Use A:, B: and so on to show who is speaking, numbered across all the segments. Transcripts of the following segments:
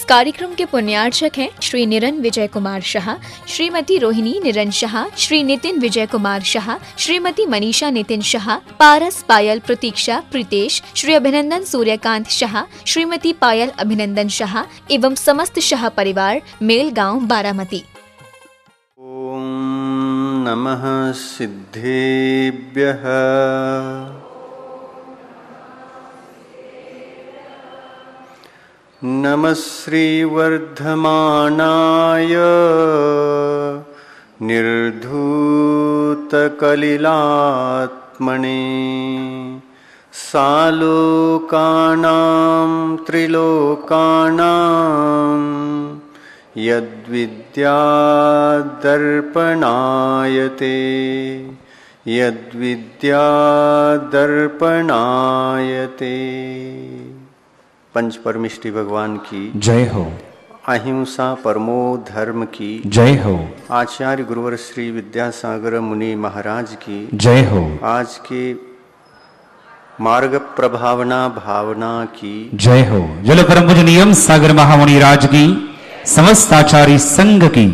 A: कार्यक्रम के पुण्यार्चक हैं श्री निरन विजय कुमार शाह, श्रीमती रोहिणी निरन शाह, श्री नितिन विजय कुमार शाह, श्रीमती मनीषा नितिन शाह, पारस पायल प्रतीक्षा प्रीतेश, श्री अभिनंदन सूर्यकांत शाह, श्रीमती पायल अभिनंदन शाह एवं समस्त शाह परिवार, मेलगांव, बारामती।
B: ओम नमः सिद्धेभ्यः। नमः श्रीवर्धमानाय निर्धूतकलिलात्मने सालोकानां त्रिलोकानां यद्विद्यादर्पणायते यद्विद्यादर्पणायते। पंच परमिष्टि भगवान की
C: जय हो।
B: अहिंसा परमो धर्म की
C: जय हो।
B: आचार्य गुरुवर श्री विद्यासागर मुनि महाराज की
C: जय हो।
B: आज के मार्ग प्रभावना भावना की
C: जय हो। जल परम पूजनीय सागर महामुनि राज की, समस्त आचार्य संघ की।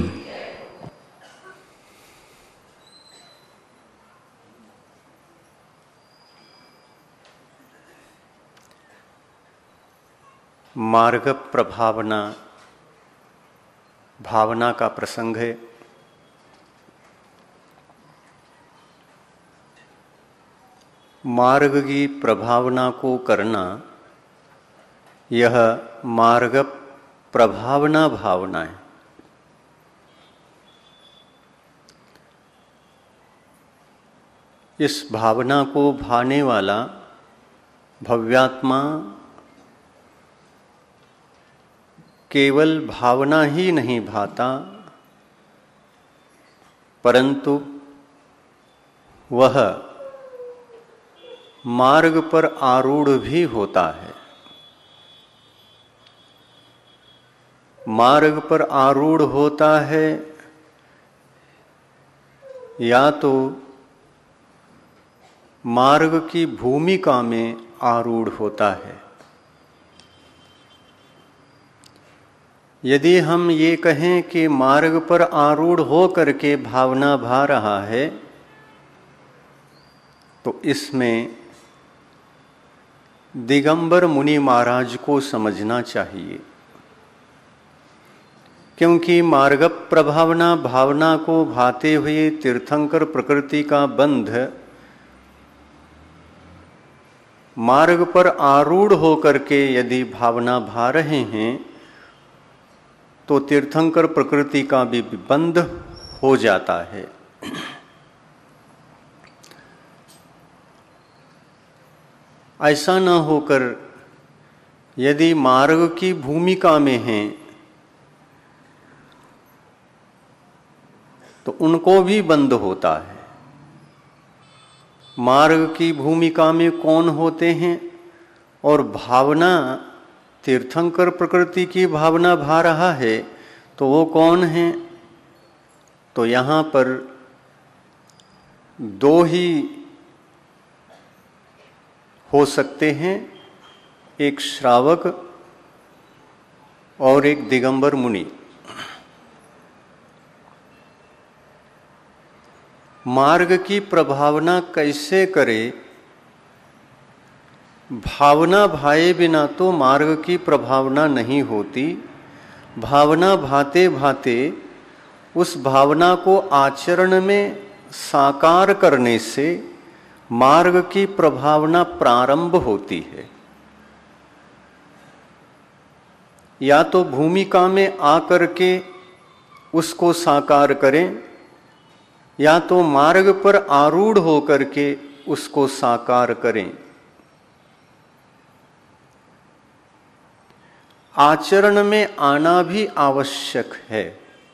B: मार्ग प्रभावना भावना का प्रसंग है। मार्ग की प्रभावना को करना, यह मार्ग प्रभावना भावना है। इस भावना को भाने वाला भव्यात्मा केवल भावना ही नहीं भाता, परंतु वह मार्ग पर आरूढ़ भी होता है। मार्ग पर आरूढ़ होता है या तो मार्ग की भूमिका में आरूढ़ होता है। यदि हम ये कहें कि मार्ग पर आरूढ़ हो करके भावना भा रहा है, तो इसमें दिगंबर मुनि महाराज को समझना चाहिए, क्योंकि मार्ग प्रभावना भावना को भाते हुए तीर्थंकर प्रकृति का बंध मार्ग पर आरूढ़ होकर के यदि भावना भा रहे हैं तो तीर्थंकर प्रकृति का भी बंध हो जाता है। ऐसा न होकर यदि मार्ग की भूमिका में हैं तो उनको भी बंध होता है। मार्ग की भूमिका में कौन होते हैं और भावना तीर्थंकर प्रकृति की भावना भा रहा है तो वो कौन है? तो यहाँ पर दो ही हो सकते हैं, एक श्रावक और एक दिगंबर मुनि। मार्ग की प्रभावना कैसे करे? भावना भाए बिना तो मार्ग की प्रभावना नहीं होती। भावना भाते भाते उस भावना को आचरण में साकार करने से मार्ग की प्रभावना प्रारंभ होती है। या तो भूमिका में आकर के उसको साकार करें, या तो मार्ग पर आरूढ़ होकर के उसको साकार करें। आचरण में आना भी आवश्यक है।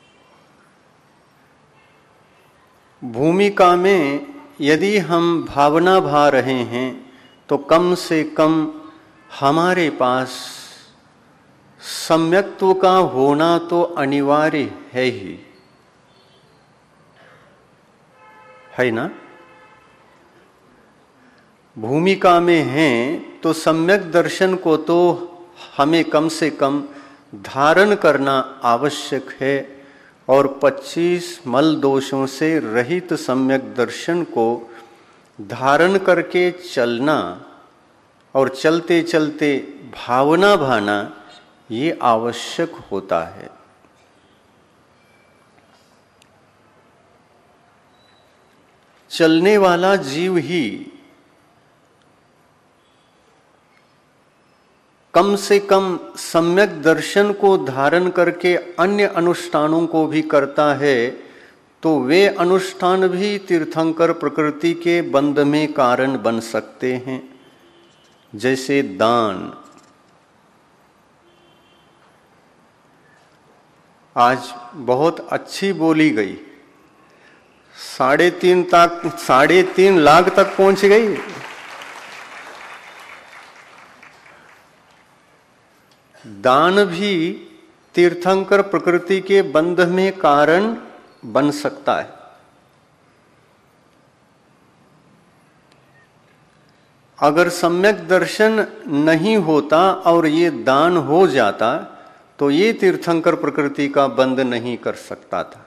B: भूमिका में यदि हम भावना भा रहे हैं तो कम से कम हमारे पास सम्यक्त्व का होना तो अनिवार्य है ही, है ना? भूमिका में हैं तो सम्यक दर्शन को तो हमें कम से कम धारण करना आवश्यक है और 25 मल दोषों से रहित सम्यक दर्शन को धारण करके चलना और चलते चलते भावना भाना ये आवश्यक होता है। चलने वाला जीव ही कम से कम सम्यक दर्शन को धारण करके अन्य अनुष्ठानों को भी करता है, तो वे अनुष्ठान भी तीर्थंकर प्रकृति के बंध में कारण बन सकते हैं। जैसे दान, आज बहुत अच्छी बोली गई, 3.5 लाख तक पहुंच गई। दान भी तीर्थंकर प्रकृति के बंध में कारण बन सकता है। अगर सम्यक दर्शन नहीं होता और ये दान हो जाता तो ये तीर्थंकर प्रकृति का बंध नहीं कर सकता था।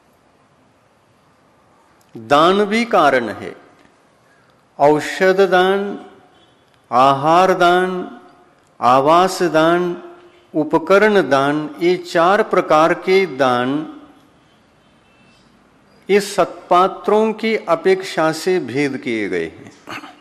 B: दान भी कारण है। औषध दान, आहार दान, आवास दान, उपकरण दान, ये 4 प्रकार के दान इस सत्पात्रों की अपेक्षा से भेद किए गए हैं।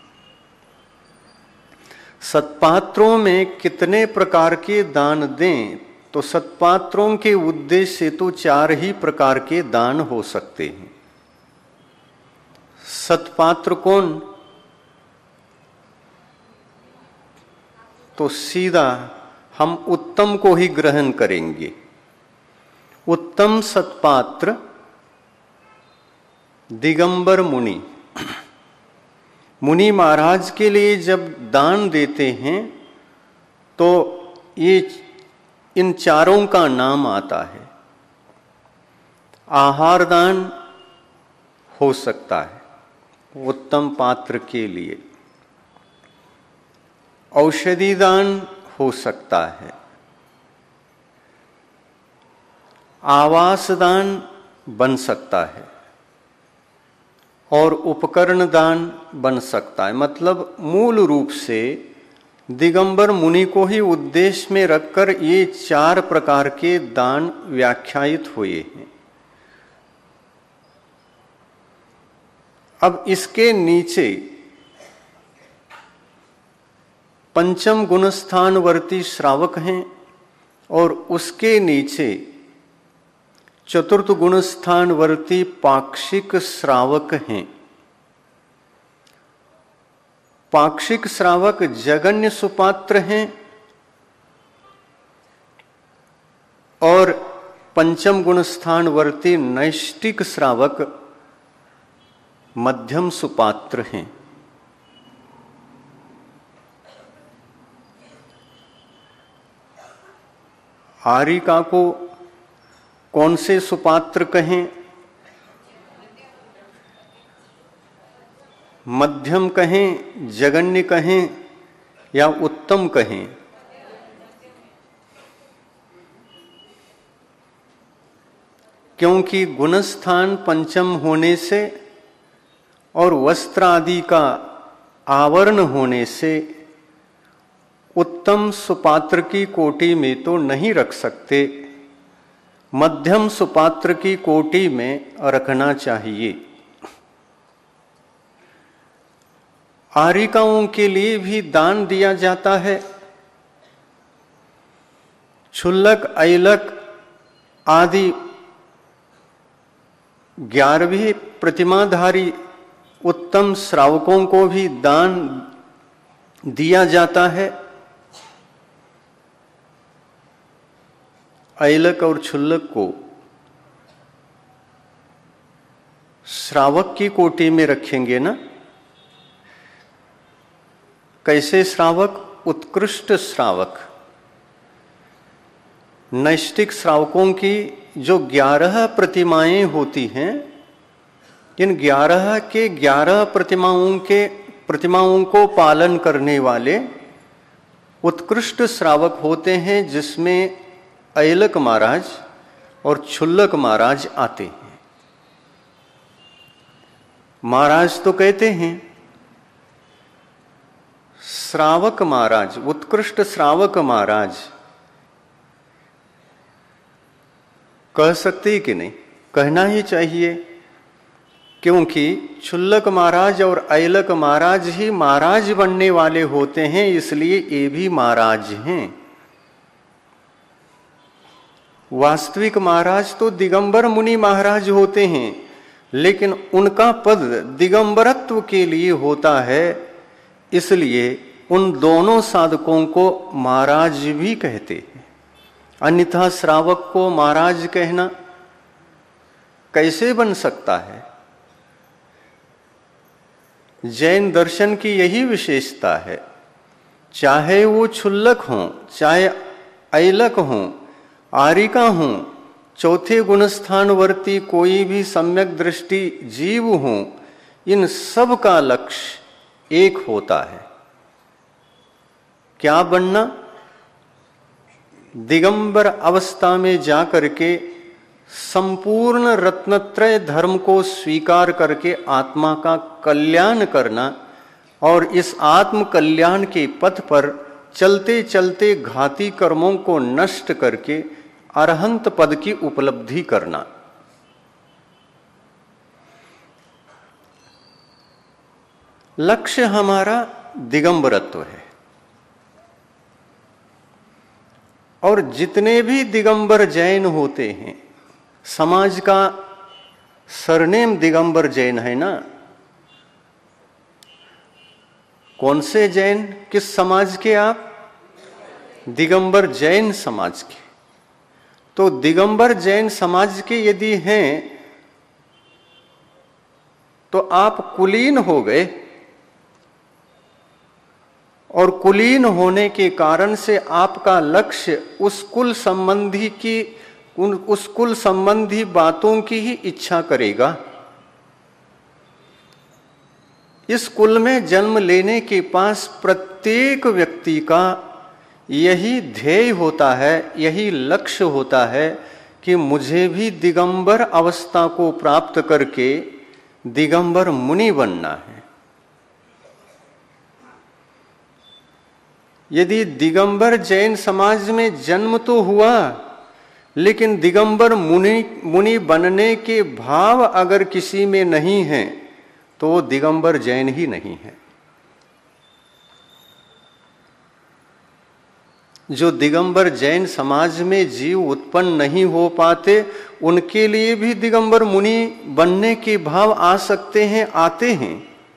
B: सत्पात्रों में कितने प्रकार के दान दें, तो सत्पात्रों के उद्देश्य से तो 4 ही प्रकार के दान हो सकते हैं। सत्पात्र कौन? तो सीधा हम उत्तम को ही ग्रहण करेंगे। उत्तम सत्पात्र दिगंबर मुनि। मुनि महाराज के लिए जब दान देते हैं तो ये इन 4 का नाम आता है। आहार दान हो सकता है उत्तम पात्र के लिए, औषधि दान हो सकता है, आवास दान बन सकता है और उपकरण दान बन सकता है। मतलब मूल रूप से दिगंबर मुनि को ही उद्देश्य में रखकर ये 4 प्रकार के दान व्याख्यायित हुए हैं। अब इसके नीचे पंचम गुणस्थानवर्ती श्रावक हैं और उसके नीचे चतुर्थ गुणस्थानवर्ती पाक्षिक श्रावक हैं। पाक्षिक श्रावक जगन्य सुपात्र हैं और पंचम गुणस्थानवर्ती नैष्टिक श्रावक मध्यम सुपात्र हैं। आरिका को कौन से सुपात्र कहें? मध्यम कहें, जगन्य कहें या उत्तम कहें? क्योंकि गुणस्थान पंचम होने से और वस्त्र आदि का आवरण होने से उत्तम सुपात्र की कोटि में तो नहीं रख सकते, मध्यम सुपात्र की कोटि में रखना चाहिए। आरिकाओं के लिए भी दान दिया जाता है। क्षुल्लक, ऐलक आदि 11वीं प्रतिमाधारी उत्तम श्रावकों को भी दान दिया जाता है। ऐलक और क्षुल्लक को श्रावक की कोटि में रखेंगे ना? कैसे श्रावक? उत्कृष्ट श्रावक। नैष्टिक श्रावकों की जो 11 प्रतिमाएं होती हैं, इन 11 के 11 प्रतिमाओं को पालन करने वाले उत्कृष्ट श्रावक होते हैं, जिसमें ऐलक महाराज और क्षुल्लक महाराज आते हैं। महाराज तो कहते हैं, श्रावक महाराज, उत्कृष्ट श्रावक महाराज कह सकते कि नहीं? कहना ही चाहिए, क्योंकि क्षुल्लक महाराज और ऐलक महाराज ही महाराज बनने वाले होते हैं, इसलिए ये भी महाराज हैं। वास्तविक महाराज तो दिगंबर मुनि महाराज होते हैं, लेकिन उनका पद दिगंबरत्व के लिए होता है, इसलिए उन दोनों साधकों को महाराज भी कहते हैं। अन्यथा श्रावक को महाराज कहना कैसे बन सकता है? जैन दर्शन की यही विशेषता है, चाहे वो क्षुल्लक हों, चाहे ऐलक हों, आरिका हों, चौथे गुणस्थानवर्ती कोई भी सम्यक दृष्टि जीव हों, इन सब का लक्ष्य एक होता है। क्या बनना? दिगंबर अवस्था में जाकर के संपूर्ण रत्नत्रय धर्म को स्वीकार करके आत्मा का कल्याण करना और इस आत्म कल्याण के पथ पर चलते चलते घाती कर्मों को नष्ट करके अरहंत पद की उपलब्धि करना। लक्ष्य हमारा दिगंबरत्व है। और जितने भी दिगंबर जैन होते हैं, समाज का सरनेम दिगंबर जैन है ना। कौन से जैन, किस समाज के आप? दिगंबर जैन समाज के। तो दिगंबर जैन समाज के यदि हैं तो आप कुलीन हो गए, और कुलीन होने के कारण से आपका लक्ष्य उस कुल संबंधी की उस कुल संबंधी बातों की ही इच्छा करेगा। इस कुल में जन्म लेने के पास प्रत्येक व्यक्ति का यही ध्येय होता है, यही लक्ष्य होता है कि मुझे भी दिगंबर अवस्था को प्राप्त करके दिगंबर मुनि बनना है। यदि दिगंबर जैन समाज में जन्म तो हुआ, लेकिन दिगंबर मुनि बनने के भाव अगर किसी में नहीं है तो वो दिगंबर जैन ही नहीं है। जो दिगंबर जैन समाज में जीव उत्पन्न नहीं हो पाते, उनके लिए भी दिगंबर मुनि बनने के भाव आ सकते हैं, आते हैं।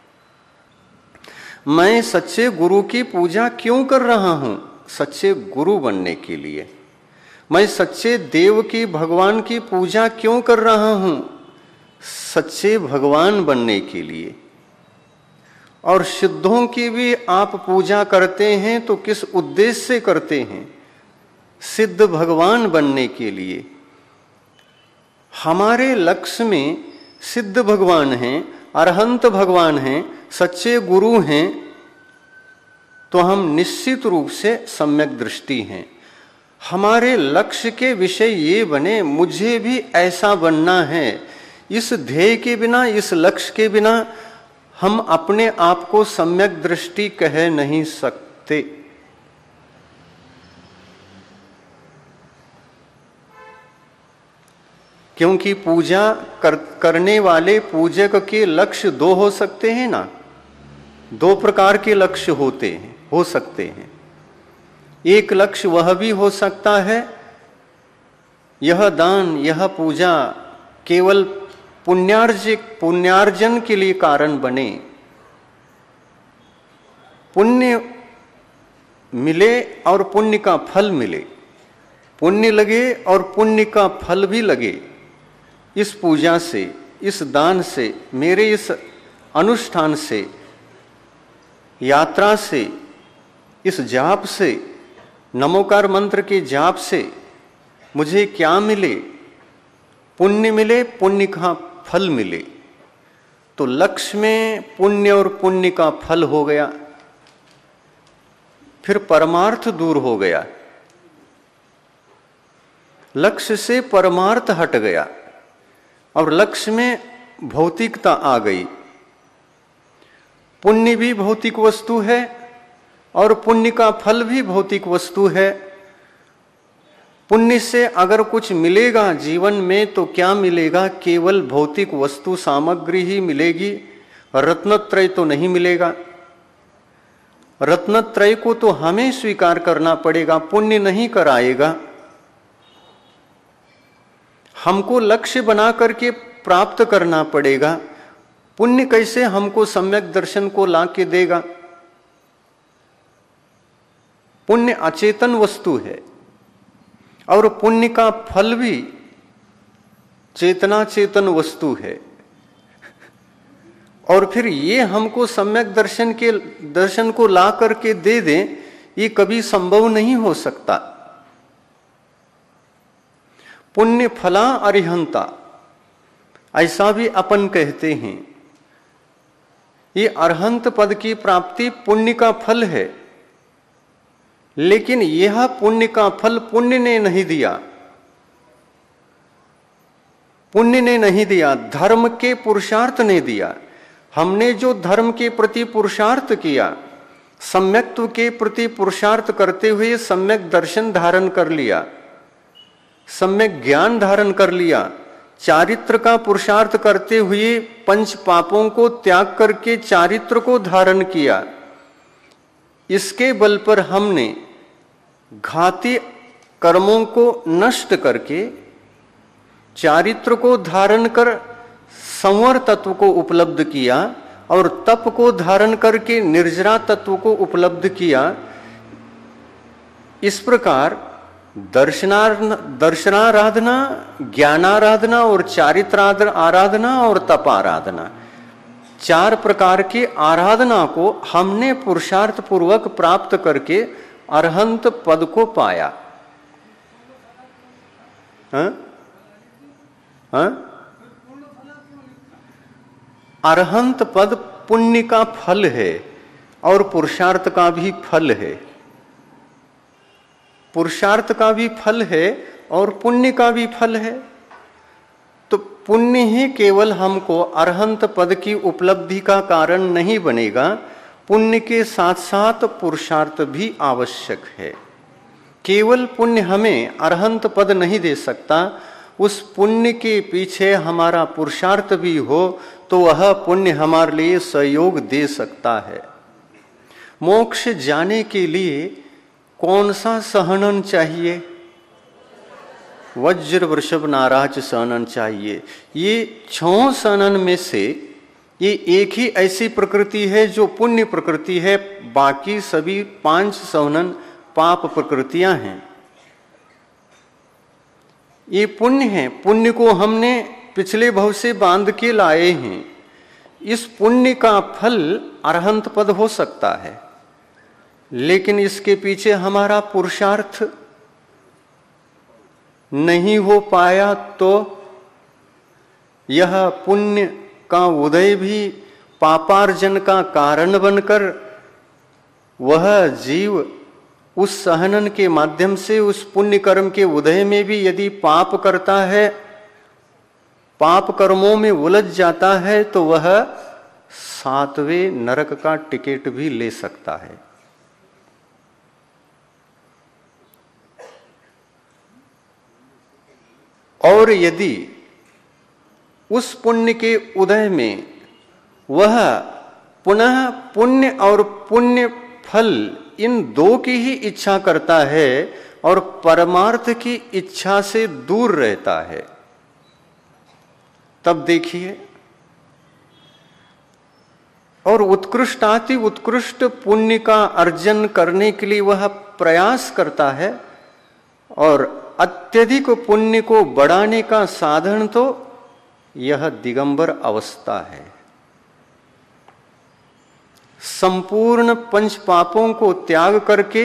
B: मैं सच्चे गुरु की पूजा क्यों कर रहा हूं? सच्चे गुरु बनने के लिए। मैं सच्चे देव की, भगवान की पूजा क्यों कर रहा हूं? सच्चे भगवान बनने के लिए। और सिद्धों की भी आप पूजा करते हैं तो किस उद्देश्य से करते हैं? सिद्ध भगवान बनने के लिए। हमारे लक्ष्य में सिद्ध भगवान हैं, अरहंत भगवान हैं, सच्चे गुरु हैं, तो हम निश्चित रूप से सम्यक दृष्टि हैं। हमारे लक्ष्य के विषय ये बने, मुझे भी ऐसा बनना है। इस ध्येय के बिना, इस लक्ष्य के बिना हम अपने आप को सम्यक दृष्टि कह नहीं सकते। क्योंकि पूजा करने वाले पूजक के लक्ष्य दो हो सकते हैं ना। दो प्रकार के लक्ष्य हो सकते हैं। एक लक्ष्य वह भी हो सकता है, यह दान, यह पूजा केवल पुण्यार्जन के लिए कारण बने, पुण्य मिले और पुण्य का फल मिले, पुण्य लगे और पुण्य का फल भी लगे। इस पूजा से, इस दान से, मेरे इस अनुष्ठान से, यात्रा से, इस जाप से, नमोकार मंत्र के जाप से मुझे क्या मिले? पुण्य मिले, पुण्य का फल मिले। तो लक्ष्य में पुण्य और पुण्य का फल हो गया, फिर परमार्थ दूर हो गया। लक्ष्य से परमार्थ हट गया और लक्ष्य में भौतिकता आ गई। पुण्य भी भौतिक वस्तु है और पुण्य का फल भी भौतिक वस्तु है। पुण्य से अगर कुछ मिलेगा जीवन में तो क्या मिलेगा? केवल भौतिक वस्तु सामग्री ही मिलेगी, रत्नत्रय तो नहीं मिलेगा। रत्नत्रय को तो हमें स्वीकार करना पड़ेगा, पुण्य नहीं कराएगा। हमको लक्ष्य बना करके प्राप्त करना पड़ेगा। पुण्य कैसे हमको सम्यक दर्शन को ला के देगा? पुण्य अचेतन वस्तु है और पुण्य का फल भी चेतना चेतन वस्तु है। और फिर ये हमको सम्यक दर्शन को ला करके दे दें, ये कभी संभव नहीं हो सकता। पुण्य फला अरिहंता, ऐसा भी अपन कहते हैं। ये अरहंत पद की प्राप्ति पुण्य का फल है, लेकिन यह पुण्य का फल पुण्य ने नहीं दिया। पुण्य ने नहीं दिया, धर्म के पुरुषार्थ ने दिया। हमने जो धर्म के प्रति पुरुषार्थ किया, सम्यक्त्व के प्रति पुरुषार्थ करते हुए सम्यक दर्शन धारण कर लिया, सम्यक ज्ञान धारण कर लिया, चारित्र का पुरुषार्थ करते हुए पंच पापों को त्याग करके चारित्र को धारण किया। इसके बल पर हमने घाती कर्मों को नष्ट करके चारित्र को धारण कर संवर तत्व को उपलब्ध किया और तप को धारण करके निर्जरा तत्व को उपलब्ध किया। इस प्रकार दर्शनाराधना, ज्ञानाराधना और चारित्र आराधना और तप आराधना, चार प्रकार की आराधना को हमने पुरुषार्थ पूर्वक प्राप्त करके अरहंत पद को पाया। अरहंत पद पुण्य का फल है और पुरुषार्थ का भी फल है। पुरुषार्थ का भी फल है और पुण्य का भी फल है। तो पुण्य ही केवल हमको अरहंत पद की उपलब्धि का कारण नहीं बनेगा, पुण्य के साथ साथ पुरुषार्थ भी आवश्यक है। केवल पुण्य हमें अरहंत पद नहीं दे सकता, उस पुण्य के पीछे हमारा पुरुषार्थ भी हो तो वह पुण्य हमारे लिए सहयोग दे सकता है। मोक्ष जाने के लिए कौन सा सहनन चाहिए? वज्र वृषभ नाराज सहनन चाहिए। ये 6 सहनन में से ये एक ही ऐसी प्रकृति है जो पुण्य प्रकृति है, बाकी सभी 5 सहनन पाप प्रकृतियां हैं। ये पुण्य है, पुण्य को हमने पिछले भव से बांध के लाए हैं। इस पुण्य का फल अरहंत पद हो सकता है, लेकिन इसके पीछे हमारा पुरुषार्थ नहीं हो पाया तो यह पुण्य का उदय भी पापार्जन का कारण बनकर वह जीव उस सहनन के माध्यम से उस पुण्य कर्म के उदय में भी यदि पाप करता है, पाप कर्मों में उलझ जाता है, तो वह 7वें नरक का टिकट भी ले सकता है। और यदि उस पुण्य के उदय में वह पुनः पुण्य और पुण्य फल इन दो की ही इच्छा करता है और परमार्थ की इच्छा से दूर रहता है, तब देखिए, और उत्कृष्टाति उत्कृष्ट पुण्य का अर्जन करने के लिए वह प्रयास करता है, और अत्यधिक पुण्य को बढ़ाने का साधन तो यह दिगंबर अवस्था है। संपूर्ण पंच पापों को त्याग करके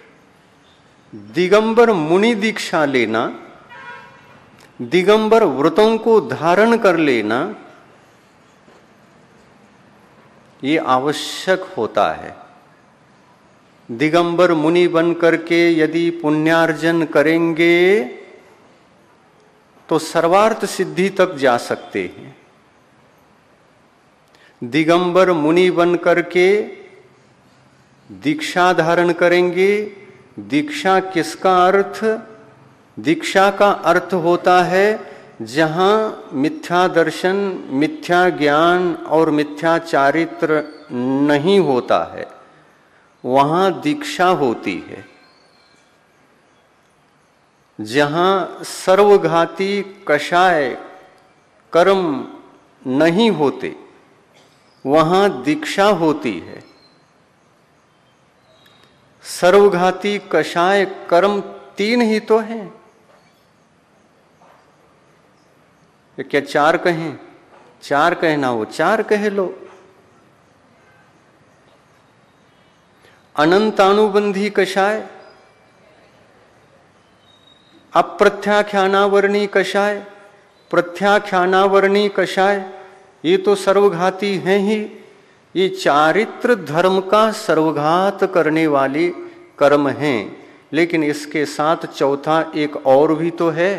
B: दिगंबर मुनि दीक्षा लेना, दिगंबर व्रतों को धारण कर लेना, ये आवश्यक होता है। दिगंबर मुनि बन करके यदि पुण्यार्जन करेंगे तो सर्वार्थ सिद्धि तक जा सकते हैं। दिगंबर मुनि बन करके दीक्षा धारण करेंगे। दीक्षा किसका अर्थ? दीक्षा का अर्थ होता है जहां मिथ्या दर्शन, मिथ्या ज्ञान और मिथ्या चारित्र नहीं होता है, वहां दीक्षा होती है। जहां सर्वघाती कषाय कर्म नहीं होते, वहां दीक्षा होती है। सर्वघाती कषाय कर्म 3 ही तो हैं। क्या 4 कहें? 4 कहना हो 4 कह लो। अनंतानुबंधी कषाय, अप्रत्याख्यानावर्णी कषाय, प्रत्याख्यानावर्णी कषाय, ये तो सर्वघाती हैं ही। ये चारित्र धर्म का सर्वघात करने वाले कर्म हैं। लेकिन इसके साथ चौथा एक और भी तो है।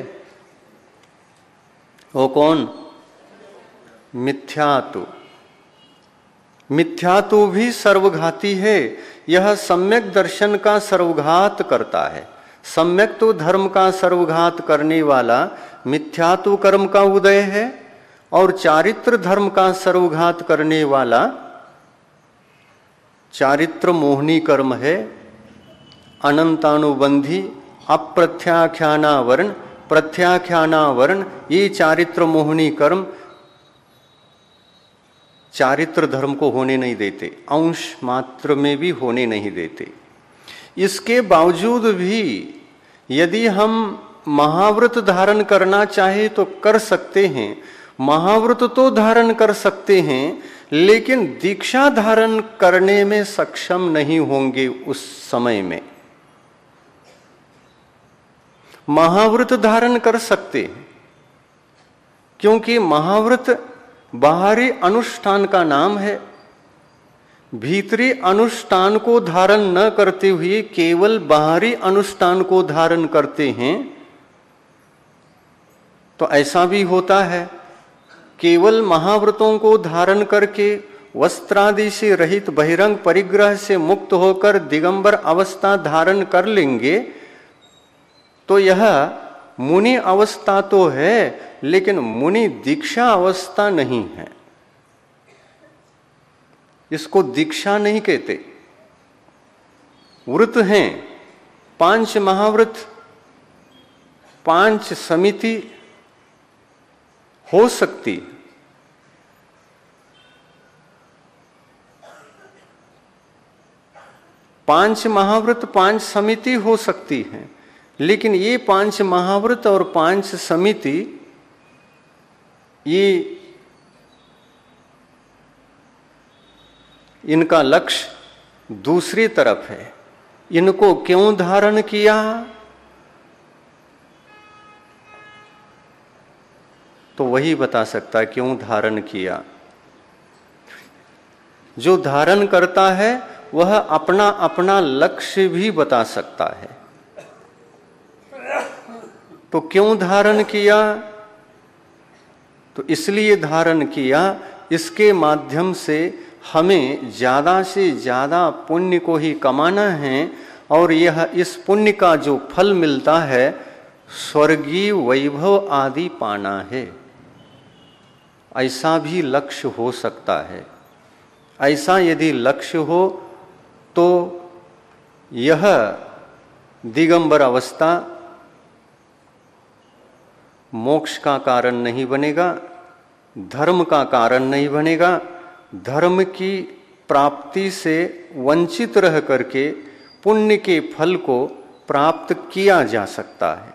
B: वो कौन? मिथ्यात्व। मिथ्यात्व भी सर्वघाती है। यह सम्यक दर्शन का सर्वघात करता है। सम्यक तो धर्म का सर्वघात करने वाला मिथ्यात्व कर्म का उदय है, और चारित्र धर्म का सर्वघात करने वाला चारित्र मोहनी कर्म है। अनंतानुबंधी, अप्रत्याख्यानावरण, प्रत्याख्यानावरण, ये चारित्र मोहनी कर्म चारित्र धर्म को होने नहीं देते, अंश मात्र में भी होने नहीं देते। इसके बावजूद भी यदि हम महाव्रत धारण करना चाहे तो कर सकते हैं। महाव्रत तो धारण कर सकते हैं, लेकिन दीक्षा धारण करने में सक्षम नहीं होंगे उस समय में। महाव्रत धारण कर सकते हैं, क्योंकि महाव्रत बाहरी अनुष्ठान का नाम है। भीतरी अनुष्ठान को धारण न करते हुए केवल बाहरी अनुष्ठान को धारण करते हैं तो ऐसा भी होता है। केवल महाव्रतों को धारण करके वस्त्रादि से रहित बहिरंग परिग्रह से मुक्त होकर दिगंबर अवस्था धारण कर लेंगे तो यह मुनि अवस्था तो है, लेकिन मुनि दीक्षा अवस्था नहीं है। इसको दीक्षा नहीं कहते। व्रत हैं 5 महाव्रत, 5 समिति हो सकती, 5 महाव्रत 5 समिति हो सकती हैं, लेकिन ये 5 महाव्रत और 5 समिति ये इनका लक्ष्य दूसरी तरफ है। इनको क्यों धारण किया? तो वही बता सकता है क्यों धारण किया। जो धारण करता है वह अपना अपना लक्ष्य भी बता सकता है। तो क्यों धारण किया? तो इसलिए धारण किया, इसके माध्यम से हमें ज्यादा से ज्यादा पुण्य को ही कमाना है, और यह इस पुण्य का जो फल मिलता है स्वर्गीय वैभव आदि पाना है। ऐसा भी लक्ष्य हो सकता है। ऐसा यदि लक्ष्य हो तो यह दिगंबर अवस्था मोक्ष का कारण नहीं बनेगा, धर्म का कारण नहीं बनेगा। धर्म की प्राप्ति से वंचित रह करके पुण्य के फल को प्राप्त किया जा सकता है।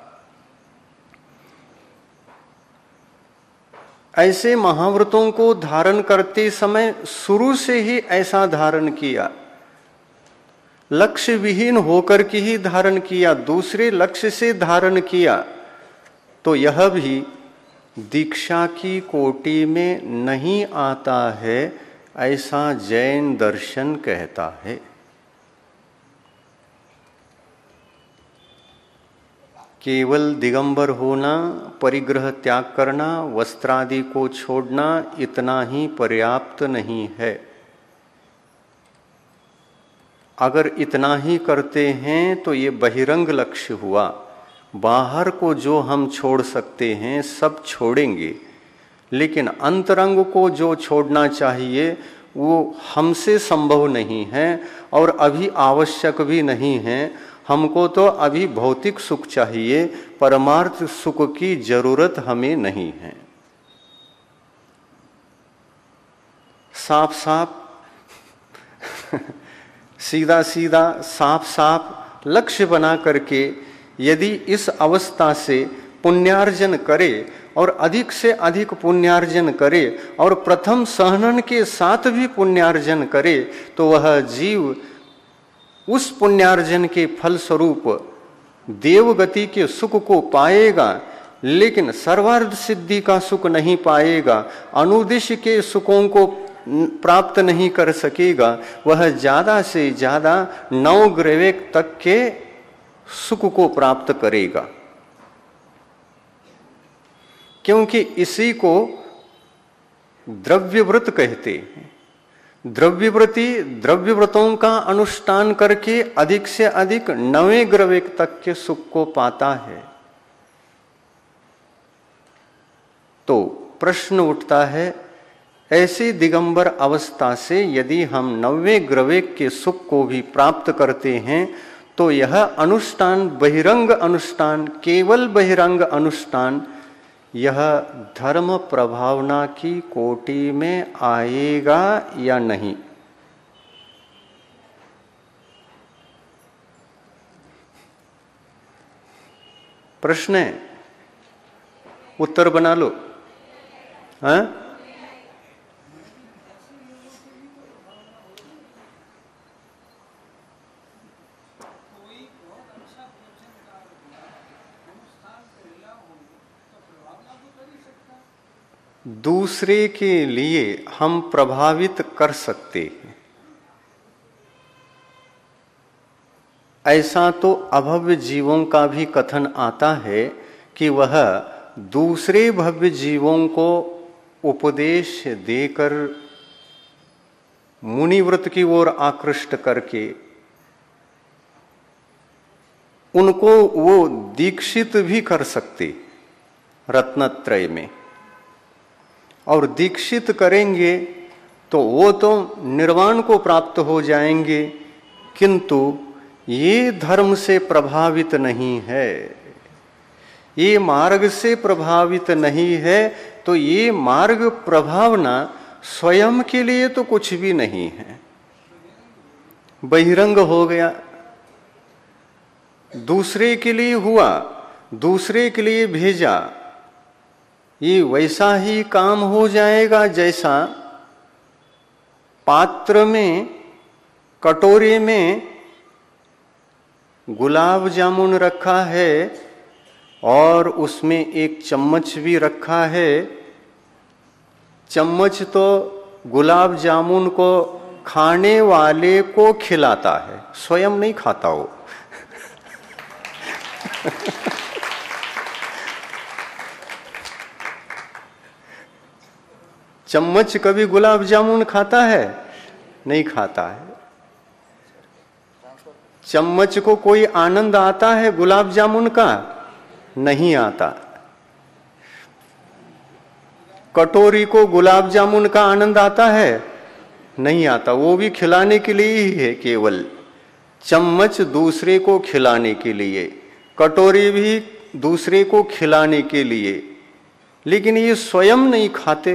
B: ऐसे महाव्रतों को धारण करते समय शुरू से ही ऐसा धारण किया, लक्ष्य विहीन होकर के ही धारण किया, दूसरे लक्ष्य से धारण किया, तो यह भी दीक्षा की कोटि में नहीं आता है, ऐसा जैन दर्शन कहता है। केवल दिगंबर होना, परिग्रह त्याग करना, वस्त्रादि को छोड़ना इतना ही पर्याप्त नहीं है। अगर इतना ही करते हैं तो ये बहिरंग लक्ष्य हुआ। बाहर को जो हम छोड़ सकते हैं सब छोड़ेंगे, लेकिन अंतरंग को जो छोड़ना चाहिए वो हमसे संभव नहीं है और अभी आवश्यक भी नहीं है। हमको तो अभी भौतिक सुख चाहिए, परमार्थ सुख की जरूरत हमें नहीं है। साफ साफ सीधा सीधा साफ साफ लक्ष्य बना करके यदि इस अवस्था से पुण्यार्जन करे और अधिक से अधिक पुण्यार्जन करे और प्रथम सहनन के साथ भी पुण्यार्जन करे तो वह जीव उस पुण्यार्जन के फल स्वरूप देवगति के सुख को पाएगा, लेकिन सर्वार्थ सिद्धि का सुख नहीं पाएगा, अनुदिश के सुखों को प्राप्त नहीं कर सकेगा। वह ज्यादा से ज्यादा नवग्रह तक के सुख को प्राप्त करेगा, क्योंकि इसी को द्रव्यव्रत कहते हैं। द्रव्यव्रती द्रव्यव्रतों का अनुष्ठान करके अधिक से अधिक नवे ग्रह तक के सुख को पाता है। तो प्रश्न उठता है, ऐसी दिगंबर अवस्था से यदि हम नवे ग्रह के सुख को भी प्राप्त करते हैं तो यह अनुष्ठान बहिरंग अनुष्ठान, केवल बहिरंग अनुष्ठान, यह धर्म प्रभावना की कोटि में आएगा या नहीं? प्रश्न है, उत्तर बना लो। हाँ? दूसरे के लिए हम प्रभावित कर सकते हैं, ऐसा तो अभव्य जीवों का भी कथन आता है कि वह दूसरे भव्य जीवों को उपदेश देकर मुनिव्रत की ओर आकृष्ट करके उनको वो दीक्षित भी कर सकते रत्नत्रय में, और दीक्षित करेंगे तो वो तो निर्वाण को प्राप्त हो जाएंगे, किंतु ये धर्म से प्रभावित नहीं है, ये मार्ग से प्रभावित नहीं है। तो ये मार्ग प्रभावना स्वयं के लिए तो कुछ भी नहीं है, बहिरंग हो गया, दूसरे के लिए हुआ, दूसरे के लिए भेजा, ये वैसा ही काम हो जाएगा जैसा पात्र में, कटोरे में गुलाब जामुन रखा है और उसमें एक चम्मच भी रखा है। चम्मच तो गुलाब जामुन को खाने वाले को खिलाता है, स्वयं नहीं खाता हो। चम्मच कभी गुलाब जामुन खाता है? नहीं खाता है। चम्मच को कोई आनंद आता है गुलाब जामुन का? नहीं आता। कटोरी को गुलाब जामुन का आनंद आता है? नहीं आता। वो भी खिलाने के लिए ही है केवल। चम्मच दूसरे को खिलाने के लिए, कटोरी भी दूसरे को खिलाने के लिए, लेकिन ये स्वयं नहीं खाते।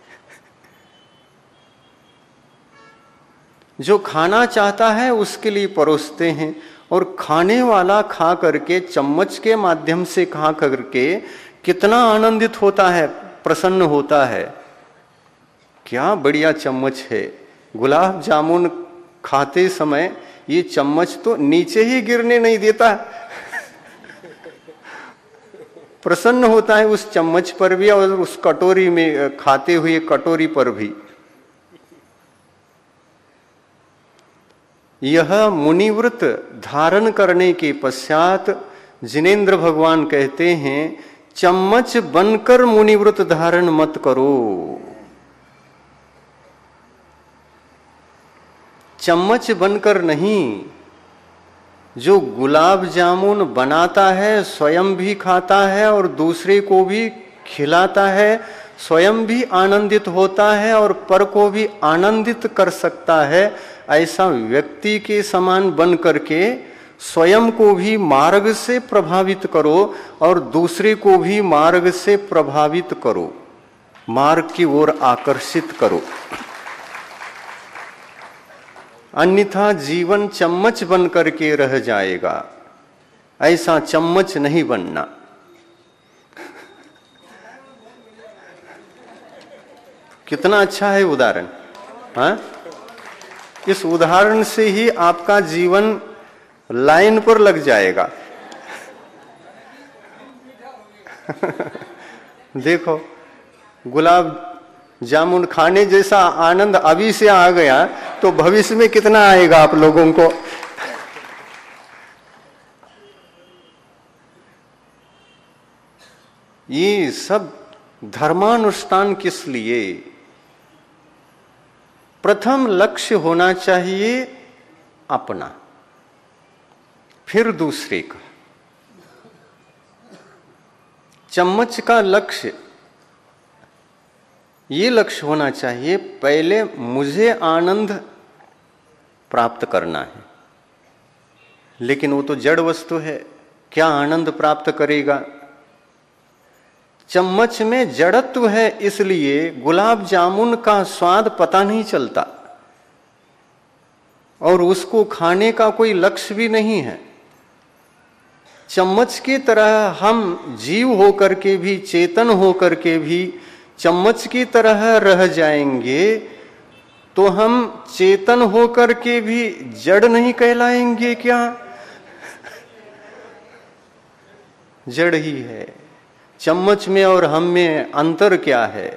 B: जो खाना चाहता है उसके लिए परोसते हैं, और खाने वाला खा करके, चम्मच के माध्यम से खा करके कितना आनंदित होता है, प्रसन्न होता है। क्या बढ़िया चम्मच है। गुलाब जामुन खाते समय ये चम्मच तो नीचे ही गिरने नहीं देता। प्रसन्न होता है उस चम्मच पर भी और उस कटोरी में खाते हुए कटोरी पर भी। यह मुनिव्रत धारण करने के पश्चात जिनेंद्र भगवान कहते हैं, चम्मच बनकर मुनिव्रत धारण मत करो। चम्मच बनकर नहीं। जो गुलाब जामुन बनाता है स्वयं भी खाता है और दूसरे को भी खिलाता है, स्वयं भी आनंदित होता है और पर को भी आनंदित कर सकता है, ऐसा व्यक्ति के समान बन करके स्वयं को भी मार्ग से प्रभावित करो और दूसरे को भी मार्ग से प्रभावित करो, मार्ग की ओर आकर्षित करो। अन्यथा जीवन चम्मच बन करके रह जाएगा। ऐसा चम्मच नहीं बनना। कितना अच्छा है उदाहरण, हाँ? इस उदाहरण से ही आपका जीवन लाइन पर लग जाएगा। देखो, गुलाब जामुन खाने जैसा आनंद अभी से आ गया तो भविष्य में कितना आएगा आप लोगों को। ये सब धर्मानुष्ठान किस लिए? प्रथम लक्ष्य होना चाहिए अपना, फिर दूसरे का। चम्मच का लक्ष्य ये लक्ष्य होना चाहिए, पहले मुझे आनंद प्राप्त करना है। लेकिन वो तो जड़ वस्तु है, क्या आनंद प्राप्त करेगा? चम्मच में जड़त्व है, इसलिए गुलाब जामुन का स्वाद पता नहीं चलता और उसको खाने का कोई लक्ष्य भी नहीं है। चम्मच की तरह हम जीव होकर के भी, चेतन होकर के भी चम्मच की तरह रह जाएंगे तो हम चेतन होकर के भी जड़ नहीं कहलाएंगे क्या? जड़ ही है। चम्मच में और हम में अंतर क्या है?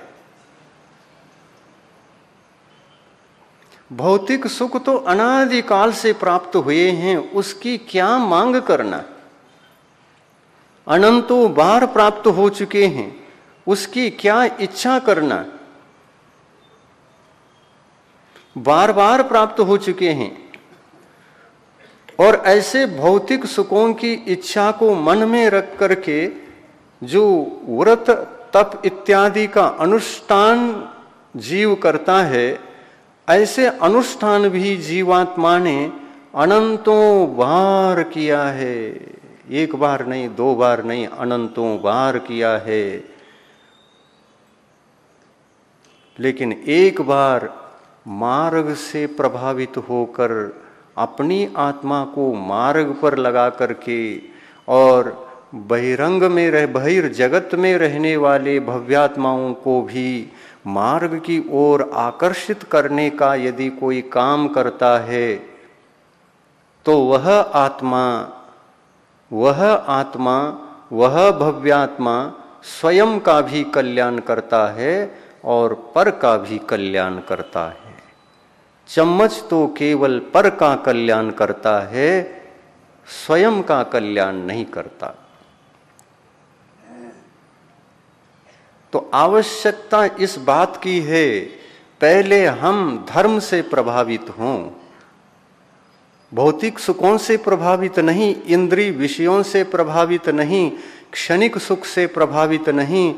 B: भौतिक सुख तो अनादिकाल से प्राप्त हुए हैं, उसकी क्या मांग करना? अनंतों बार प्राप्त हो चुके हैं, उसकी क्या इच्छा करना? बार बार प्राप्त हो चुके हैं और ऐसे भौतिक सुखों की इच्छा को मन में रख करके जो व्रत तप इत्यादि का अनुष्ठान जीव करता है, ऐसे अनुष्ठान भी जीवात्मा ने अनंतों बार किया है। एक बार नहीं, दो बार नहीं, अनंतों बार किया है। लेकिन एक बार मार्ग से प्रभावित होकर अपनी आत्मा को मार्ग पर लगा करके और बहिरंग में बहिर्जगत में रहने वाले भव्यात्माओं को भी मार्ग की ओर आकर्षित करने का यदि कोई काम करता है तो वह भव्यात्मा स्वयं का भी कल्याण करता है और पर का भी कल्याण करता है। चम्मच तो केवल पर का कल्याण करता है, स्वयं का कल्याण नहीं करता। तो आवश्यकता इस बात की है, पहले हम धर्म से प्रभावित हों, भौतिक सुखों से प्रभावित नहीं, इंद्रिय विषयों से प्रभावित नहीं, क्षणिक सुख से प्रभावित नहीं,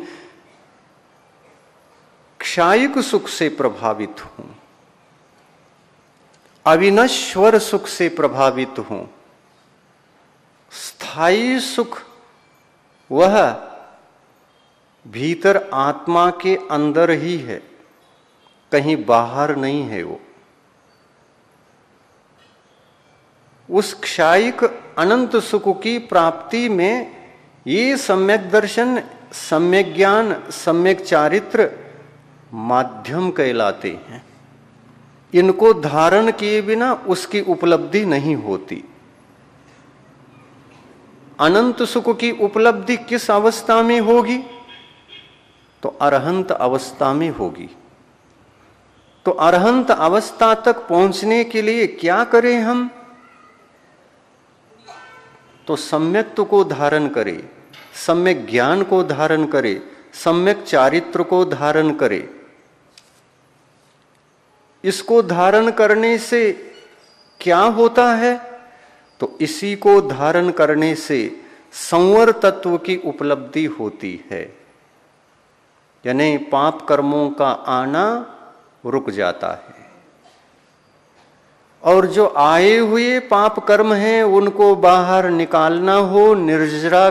B: क्षायिक सुख से प्रभावित हूं, अविनश्वर सुख से प्रभावित हूं। स्थायी सुख वह भीतर आत्मा के अंदर ही है, कहीं बाहर नहीं है। वो उस क्षायिक अनंत सुख की प्राप्ति में ये सम्यक दर्शन, सम्यक ज्ञान, सम्यक चारित्र माध्यम कहलाते हैं। इनको धारण किए बिना उसकी उपलब्धि नहीं होती। अनंत सुख की उपलब्धि किस अवस्था में होगी? तो अरहंत अवस्था में होगी। तो अरहंत अवस्था तक पहुंचने के लिए क्या करें हम? तो सम्यक्त्व को धारण करे, सम्यक ज्ञान को धारण करे, सम्यक चारित्र को धारण करे। इसको धारण करने से क्या होता है? तो इसी को धारण करने से संवर तत्व की उपलब्धि होती है, यानी पाप कर्मों का आना रुक जाता है। और जो आए हुए पाप कर्म हैं उनको बाहर निकालना हो, निर्जरा